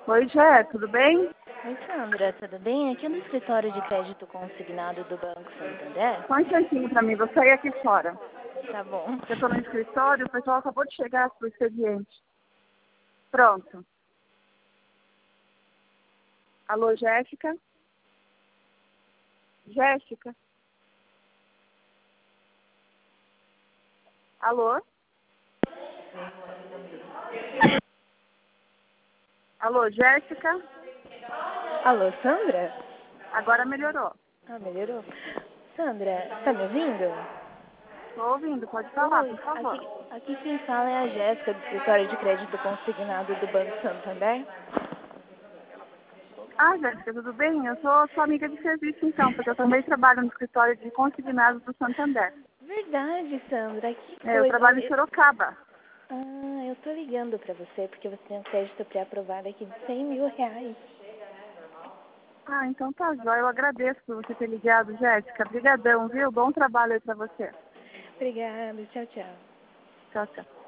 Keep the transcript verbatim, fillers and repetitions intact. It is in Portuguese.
Oi, Jé, tudo bem? Oi, Sandra, tudo bem? Aqui no escritório de crédito consignado do Banco Santander. Só um instantinho pra mim, vou sair aqui fora. Tá bom. Eu tô no escritório, o pessoal acabou de chegar pro expediente. Pronto. Alô, Jéssica? Jéssica? Alô? Alô, Jéssica? Alô, Sandra? Agora melhorou. Ah, melhorou. Sandra, tá me ouvindo? Tô ouvindo, pode falar, Oi, por favor. aqui, aqui quem fala é a Jéssica, do escritório de crédito consignado do Banco Santander. Ah, Jéssica, tudo bem? Eu sou sua amiga de serviço, então, porque eu também trabalho no escritório de consignados do Santander. Verdade, Sandra, que É, eu coisa. trabalho em Eu- Sorocaba. Ah, eu tô ligando pra você porque você tem um crédito pré-aprovado aqui de cem mil reais. Ah, então tá, jóia. Eu agradeço por você ter ligado, Jéssica. Obrigadão, viu? Bom trabalho aí pra você. Obrigada, tchau, tchau. Tchau, tchau.